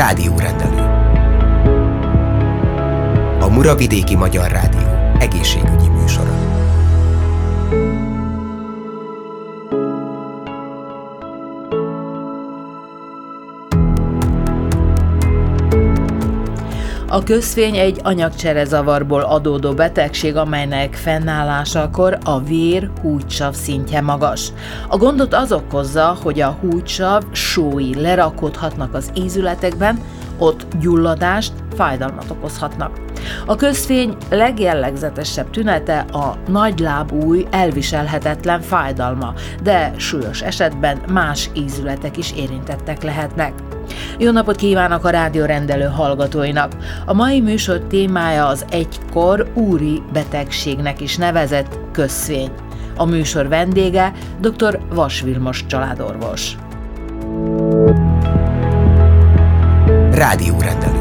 Rádiórendelő. A Muravidéki Magyar Rádió egészségügyi műsora. A közfény egy anyagcserezavarból adódó betegség, amelynek fennállásakor a vér húgysav szintje magas. A gondot az okozza, hogy a húgysav sói lerakodhatnak az ízületekben, ott gyulladást, fájdalmat okozhatnak. A közfény legjellegzetesebb tünete a nagylábúj elviselhetetlen fájdalma, de súlyos esetben más ízületek is érintettek lehetnek. Jó napot kívánok a rádiórendelő hallgatóinak! A mai műsor témája az egykor úri betegségnek is nevezett közfény. A műsor vendége dr. Vas Vilmos családorvos. Rádiórendelő.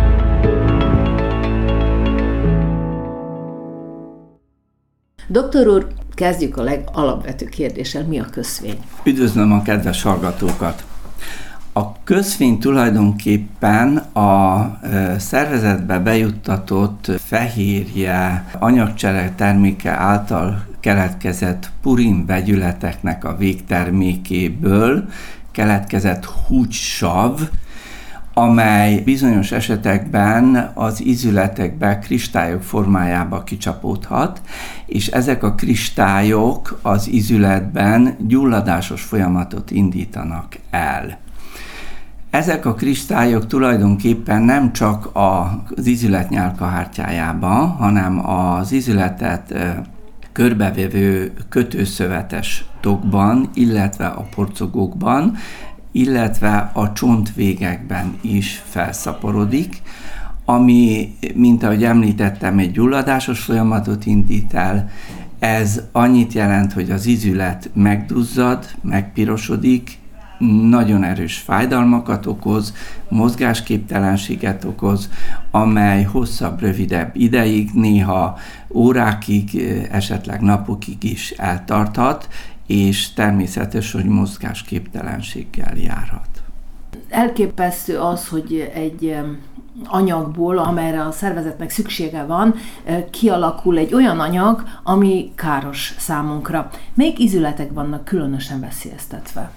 Doktor úr, kezdjük a legalapvetőbb kérdéssel, mi a közfény? Üdvözlöm a kedves hallgatókat! A közfény tulajdonképpen a szervezetbe bejuttatott fehérje anyagcsere terméke által keletkezett purin vegyületeknek a végtermékéből keletkezett húgysav, amely bizonyos esetekben az ízületekbe kristályok formájába kicsapódhat, és ezek a kristályok az ízületben gyulladásos folyamatot indítanak el. Ezek a kristályok tulajdonképpen nem csak az ízület nyálkahártyájában, hanem az ízületet körbevevő kötőszövetes tokban, illetve a porcogókban, illetve a csontvégekben is felszaporodik, ami, mint ahogy említettem, egy gyulladásos folyamatot indít el. Ez annyit jelent, hogy az ízület megduzzad, megpirosodik, nagyon erős fájdalmakat okoz, mozgásképtelenséget okoz, amely hosszabb, rövidebb ideig, néha órákig, esetleg napokig is eltarthat, és természetes, hogy mozgásképtelenséggel járhat. Elképesztő az, hogy egy anyagból, amelyre a szervezetnek szüksége van, kialakul egy olyan anyag, ami káros számunkra. Melyik ízületek vannak különösen veszélyeztetve?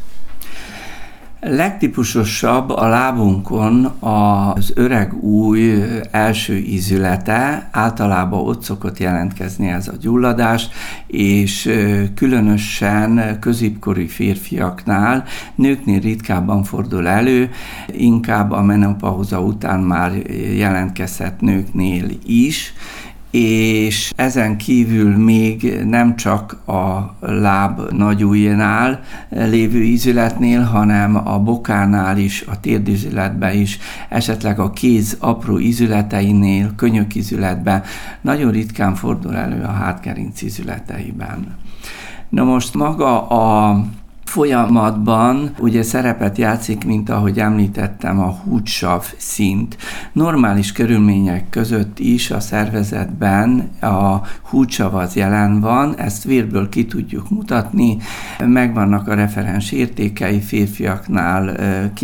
Legtípusosabb a lábunkon az öreg új első ízülete, általában ott szokott jelentkezni ez a gyulladás, és különösen középkori férfiaknál, nőknél ritkábban fordul elő, inkább a menopauza után már jelentkezhet nőknél is, és ezen kívül még nem csak a láb nagyujjánál lévő ízületnél, hanem a bokánál is, a térdízületben is, esetleg a kéz apró ízületeinél, könyökízületben nagyon ritkán fordul elő a hátgerinc ízületeiben. Na most maga a folyamatban ugye szerepet játszik, mint ahogy említettem, a húgysav szint. Normális körülmények között is a szervezetben a húgysav az jelen van, ezt vérből ki tudjuk mutatni, megvannak a referens értékei, férfiaknál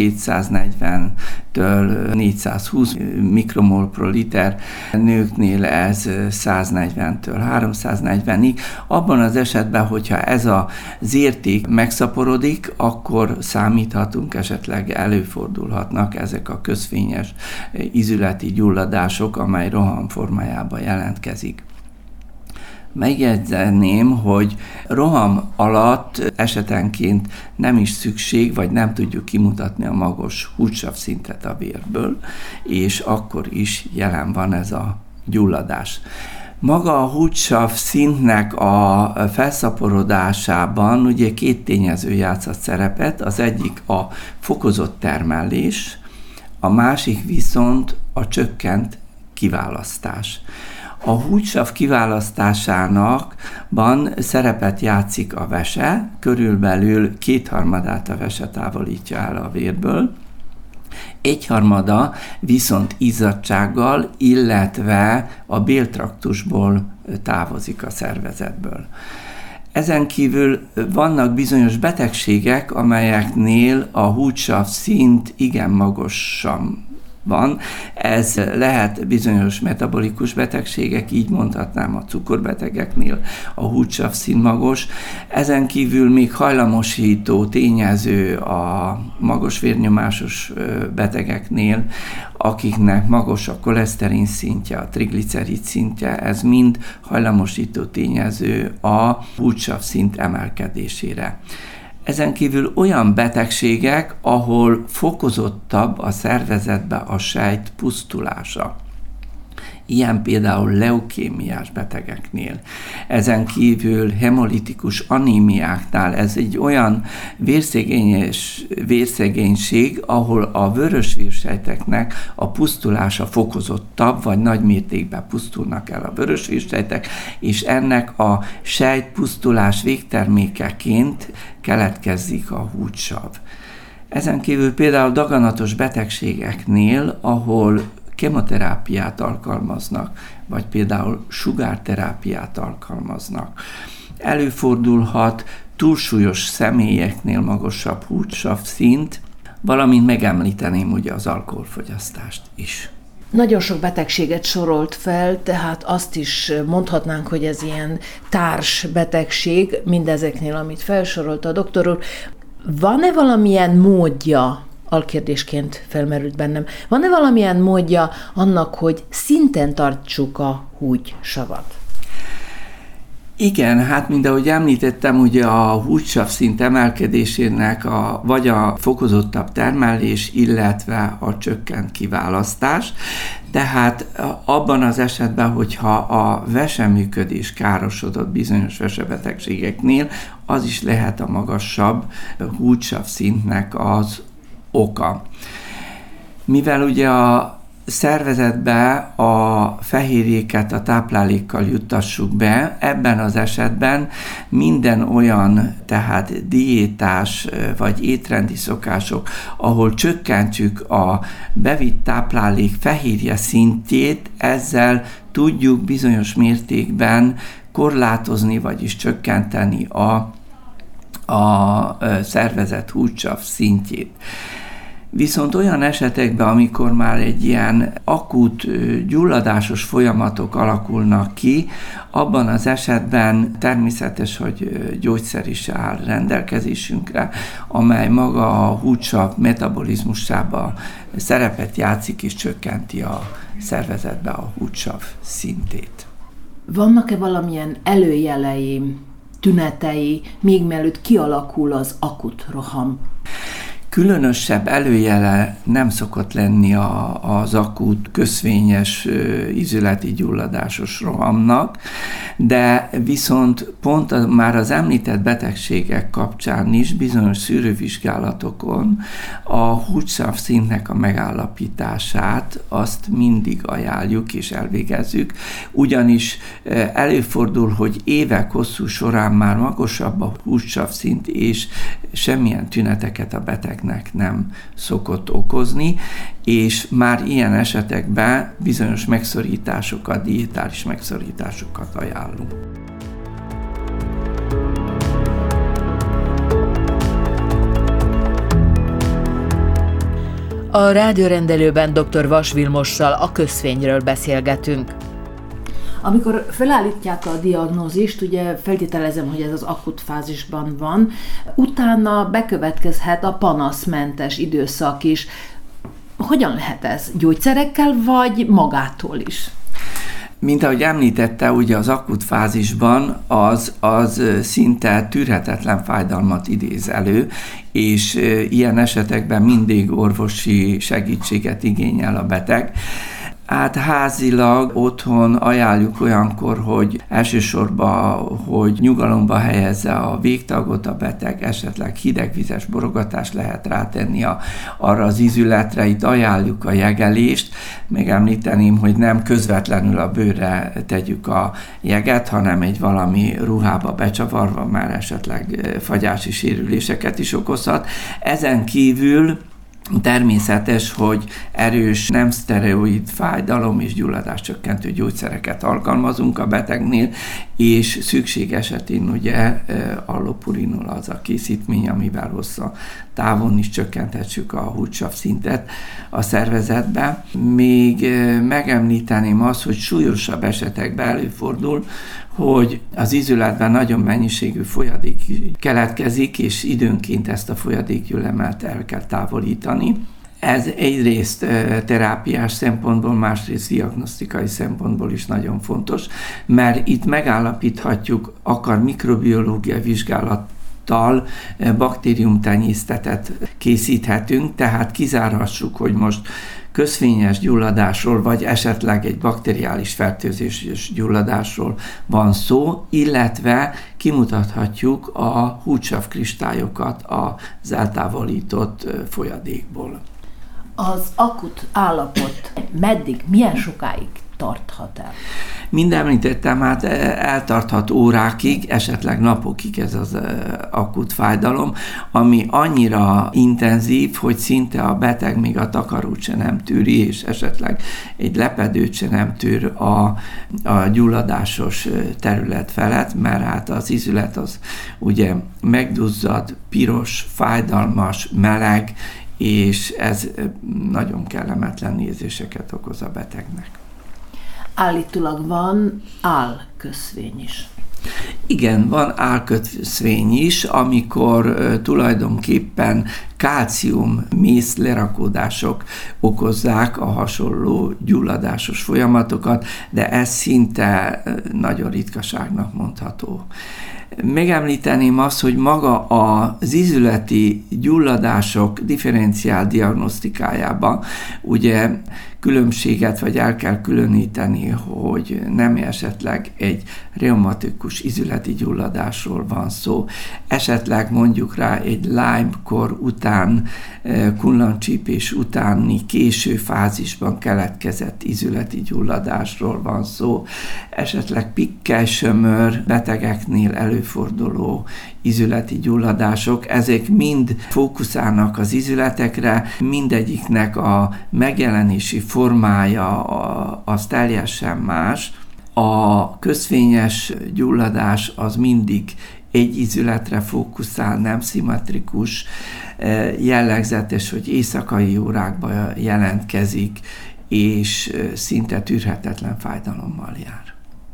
240-től 420 mikromol pro liter, nőknél ez 140-től 340-ig. Abban az esetben, hogyha ez az érték megszaporodik, akkor számíthatunk, esetleg előfordulhatnak ezek a közfényes ízületi gyulladások, amely roham formájában jelentkezik. Megjegyeném, hogy roham alatt esetenként nem is szükség, vagy nem tudjuk kimutatni a magas húgysav szintet a vérből, és akkor is jelen van ez a gyulladás. Maga a húgysav szintnek a felszaporodásában ugye két tényező játszott szerepet, az egyik a fokozott termelés, a másik viszont a csökkent kiválasztás. A húgysav kiválasztásánakban szerepet játszik a vese, körülbelül 2/3 a vese távolítja el a vérből, 1/3 viszont izzadtsággal, illetve a béltraktusból távozik a szervezetből. Ezen kívül vannak bizonyos betegségek, amelyeknél a húgysav szint igen magasan van. Ez lehet bizonyos metabolikus betegségek, így mondhatnám a cukorbetegeknél, a húgysav színmagos. Ezen kívül még hajlamosító tényező a magas vérnyomásos betegeknél, akiknek magas a koleszterin szintje, a triglicerid szintje, ez mind hajlamosító tényező a húgysav szint emelkedésére. Ezen kívül olyan betegségek, ahol fokozottabb a szervezetbe a sejt pusztulása. Ilyen például leukémiás betegeknél. Ezen kívül hemolitikus anémiáknál ez egy olyan vérszegénység, ahol a vörösvérsejteknek a pusztulása fokozottabb, vagy nagy mértékben pusztulnak el a vörösvérsejtek, és ennek a sejtpusztulás végtermékeként keletkezik a húgysav. Ezen kívül például daganatos betegségeknél, ahol kemoterápiát alkalmaznak, vagy például sugárterápiát alkalmaznak. Előfordulhat túlsúlyos személyeknél magasabb húgysav szint, valamint megemlíteném ugye az alkoholfogyasztást is. Nagyon sok betegséget sorolt fel, tehát azt is mondhatnánk, hogy ez ilyen társbetegség mindezeknél, amit felsorolt a doktor úr. Van-e valamilyen módja, alkérdésként felmerült bennem, van-e valamilyen módja annak, hogy szinten tartsuk a húgysavat? Igen, hát mint ahogy említettem, ugye a húgysav szint emelkedésének vagy a fokozottabb termelés, illetve a csökkent kiválasztás. Tehát abban az esetben, hogyha a veseműködés károsodott bizonyos vesebetegségeknél, az is lehet a magasabb húgysav szintnek az oka. Mivel ugye a szervezetbe a fehérjéket a táplálékkal juttassuk be, ebben az esetben minden olyan, tehát diétás vagy étrendi szokások, ahol csökkentjük a bevitt táplálék fehérje szintjét, ezzel tudjuk bizonyos mértékben korlátozni, vagyis csökkenteni a szervezet húgysav szintjét. Viszont olyan esetekben, amikor már egy ilyen akut gyulladásos folyamatok alakulnak ki, abban az esetben természetes, hogy gyógyszer is áll rendelkezésünkre, amely maga a húgysav metabolizmusában szerepet játszik és csökkenti a szervezetbe a húgysav szintét. Vannak-e valamilyen előjelei, tünetei, még mielőtt kialakul az akut roham? Különösebb előjele nem szokott lenni az akut köszvényes ízületi gyulladásos rohamnak, de viszont pont már az említett betegségek kapcsán is bizonyos szűrővizsgálatokon a húgysav szintnek a megállapítását azt mindig ajánljuk és elvégezzük, ugyanis előfordul, hogy évek hosszú során már magasabb a húgysav szint és semmilyen tüneteket a betegnek nem szokott okozni, és már ilyen esetekben bizonyos megszorításokat, diétális megszorításokat ajánlunk. A rádiórendelőben dr. Vas Vilmossal a köszvényről beszélgetünk. Amikor felállítják a diagnózist, ugye feltételezem, hogy ez az akut fázisban van, utána bekövetkezhet a panaszmentes időszak is. Hogyan lehet ez? Gyógyszerekkel, vagy magától is? Mint ahogy említette, ugye az akut fázisban az szinte tűrhetetlen fájdalmat idéz elő, és ilyen esetekben mindig orvosi segítséget igényel a beteg. Hát házilag otthon ajánljuk olyankor, hogy elsősorban, hogy nyugalomba helyezze a végtagot a beteg, esetleg hidegvizes borogatást lehet rátenni arra az ízületre, itt ajánljuk a jegelést, megemlíteném, hogy nem közvetlenül a bőrre tegyük a jeget, hanem egy valami ruhába becsavarva, már esetleg fagyási sérüléseket is okozhat. Ezen kívül természetes, hogy erős, nem szteroid fájdalom és gyulladáscsökkentő gyógyszereket alkalmazunk a betegnél, és szükség esetén ugye allopurinol az a készítmény, amivel hozza távon is csökkenthessük a húgysav szintet a szervezetbe. Még megemlíteném azt, hogy súlyosabb esetekben előfordul, hogy az ízületben nagyon mennyiségű folyadék keletkezik, és időnként ezt a folyadékgyűlölemet el kell távolítani. Ez egyrészt terápiás szempontból, másrészt diagnosztikai szempontból is nagyon fontos, mert itt megállapíthatjuk, akár mikrobiológiai vizsgálattal baktériumtenyésztetet készíthetünk, tehát kizárhassuk, hogy most köszvényes gyulladásról, vagy esetleg egy bakteriális fertőzéses gyulladásról van szó, illetve kimutathatjuk a húgysav kristályokat az eltávolított folyadékból. Az akut állapot meddig, milyen sokáig tarthat el? Mind említettem, hát eltarthat órákig, esetleg napokig ez az akut fájdalom, ami annyira intenzív, hogy szinte a beteg még a takarót se nem tűri, és esetleg egy lepedőt se nem tűr a gyulladásos terület felett, mert hát az ízület az ugye megduzzad, piros, fájdalmas, meleg, és ez nagyon kellemetlen érzéseket okoz a betegnek. Állítólag van álköszvény is. Igen, van álköszvény is, amikor tulajdonképpen kálcium mész lerakódások okozzák a hasonló gyulladásos folyamatokat, de ez szinte nagyon ritkaságnak mondható. Megemlíteném azt, hogy maga az ízületi gyulladások differenciált diagnosztikájában ugye különbséget, vagy el kell különíteni, hogy nem esetleg egy reumatikus ízületi gyulladásról van szó. Esetleg mondjuk rá egy Lyme-kor után, kullancsípés utáni késő fázisban keletkezett ízületi gyulladásról van szó. Esetleg pikkely-sömör betegeknél előforduló ízületi gyulladások, ezek mind fókuszálnak az ízületekre, mindegyiknek a megjelenési formája az teljesen más. A köszvényes gyulladás az mindig egy ízületre fókuszál, nem szimmetrikus, jellegzetes, hogy éjszakai órákban jelentkezik, és szinte tűrhetetlen fájdalommal jár.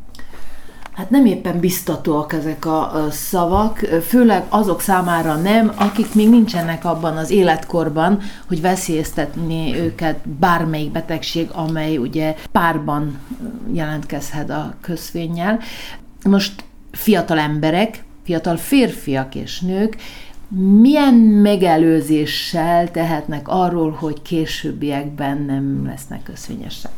Hát nem éppen biztatóak ezek a szavak, főleg azok számára nem, akik még nincsenek abban az életkorban, hogy veszélyeztetni őket bármelyik betegség, amely ugye párban jelentkezhet a köszvénnyel. Most fiatal emberek, fiatal férfiak és nők milyen megelőzéssel tehetnek arról, hogy későbbiekben nem lesznek köszvényesek?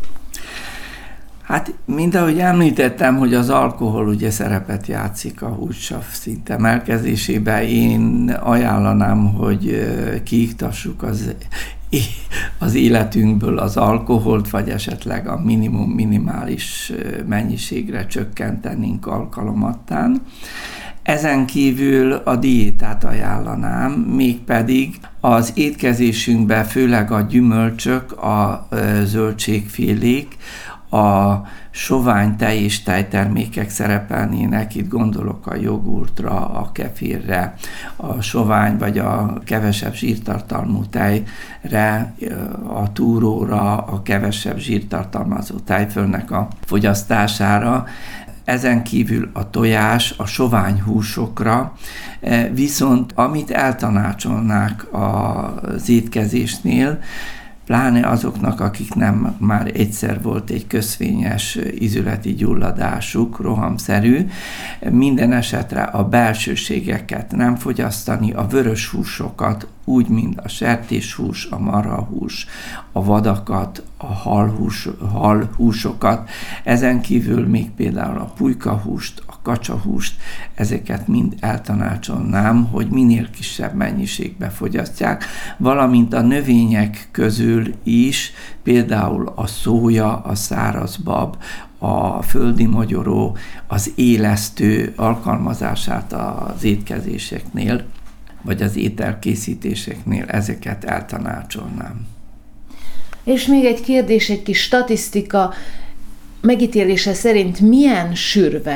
Hát, mint ahogy említettem, hogy az alkohol ugye szerepet játszik a húgysav szint emelkedésében, én ajánlanám, hogy kiiktassuk az életünkből az alkoholt, vagy esetleg a minimális mennyiségre csökkentenénk alkalomattán. Ezen kívül a diétát ajánlanám, mégpedig az étkezésünkben főleg a gyümölcsök, a zöldségfélék, a sovány tej és tejtermékek szerepelnének, itt gondolok a jogurtra, a kefirre, a sovány vagy a kevesebb zsírtartalmú tejre, a túróra, a kevesebb zsírtartalmazó tejfölnek a fogyasztására. Ezen kívül a tojás, a sovány húsokra, viszont amit eltanácsolnák az étkezésnél, pláne azoknak, akiknek már egyszer volt egy köszvényes ízületi gyulladásuk, rohamszerű, minden esetre a belsőségeket nem fogyasztani, a vörös húsokat, úgy, mint a sertéshús, a marhahús, a vadakat, a halhúsokat, ezen kívül még például a pulykahúst, a kacsahúst, ezeket mind eltanácsolnám, hogy minél kisebb mennyiségbe fogyasztják, valamint a növények közül is, például a szója, a szárazbab, a földi mogyoró, az élesztő alkalmazását az étkezéseknél, vagy az ételkészítéseknél, ezeket eltanácsolnám. És még egy kérdés, egy kis statisztika, megítélése szerint milyen sűrűn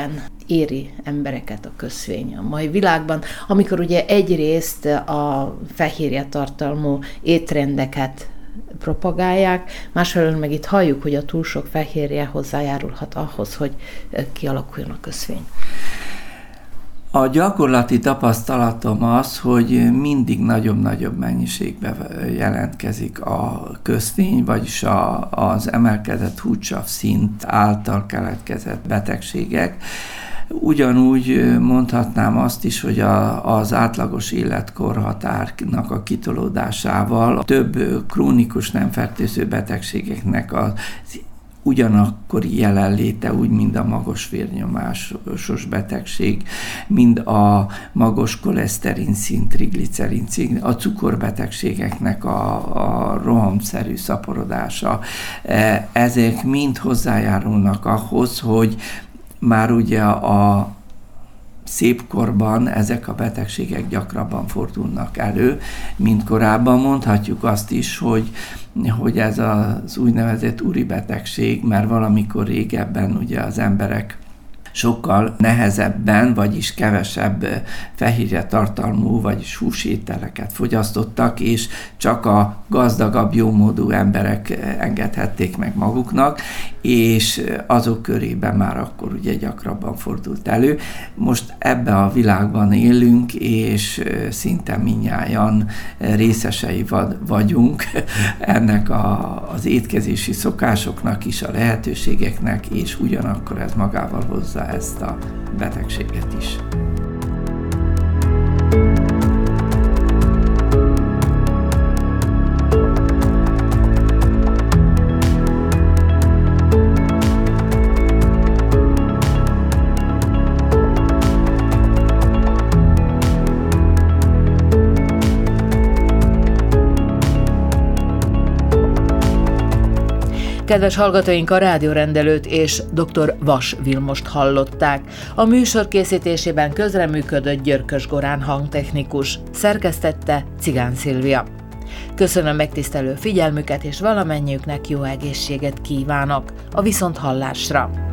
éri embereket a köszvény a mai világban, amikor ugye egyrészt a fehérje tartalmú étrendeket propagálják, másfelől meg itt halljuk, hogy a túl sok fehérje hozzájárulhat ahhoz, hogy kialakuljon a köszvény. A gyakorlati tapasztalatom az, hogy mindig nagyobb mennyiségben jelentkezik a köszvény, vagyis az emelkedett húgysav szint által keletkezett betegségek. Ugyanúgy mondhatnám azt is, hogy az átlagos életkorhatárnak a kitolódásával több krónikus nem fertőző betegségeknek az ugyanakkori jelenléte, úgy mind a magas vérnyomásos betegség, mind a magas koleszterin szint, triglicerin szint, a cukorbetegségeknek a rohamszerű szaporodása. Ezek mind hozzájárulnak ahhoz, hogy már ugye a szép korban ezek a betegségek gyakrabban fordulnak elő, mint korábban. Mondhatjuk azt is, hogy ez az úgynevezett uri betegség, mert valamikor régebben ugye az emberek sokkal nehezebben, vagyis kevesebb fehérje tartalmú, vagyis húsételeket fogyasztottak, és csak a gazdagabb, jómódú emberek engedhették meg maguknak, és azok körében már akkor ugye gyakrabban fordult elő. Most ebben a világban élünk, és szinte mindnyájan részesei vagyunk ennek az étkezési szokásoknak is, a lehetőségeknek, és ugyanakkor ez magával hozza ezt a betegséget is. Kedves hallgatóink, a rádiórendelőt és dr. Vas Vilmost hallották. A műsor készítésében közreműködött Györkös Gorán hangtechnikus, szerkesztette Cigán Szilvia. Köszönöm megtisztelő figyelmüket, és valamennyiüknek jó egészséget kívánok. A viszonthallásra!